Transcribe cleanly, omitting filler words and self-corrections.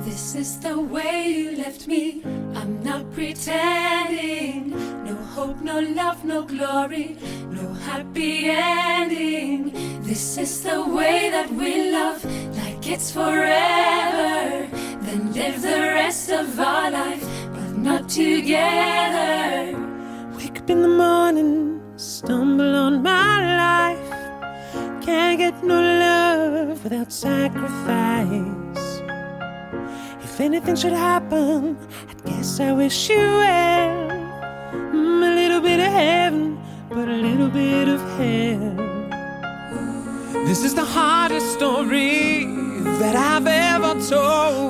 This is the way you left me. I'm not pretending. No hope, no love, no glory, no happy ending. This is the way that we love, like it's forever. Then live the rest of our life, but not together. Wake up in the morning, stumble on my life. Can't get no love without sacrifice. If anything should happen, I guess I wish you well. A little bit of heaven, but a little bit of hell. This is the hardest story that I've ever told.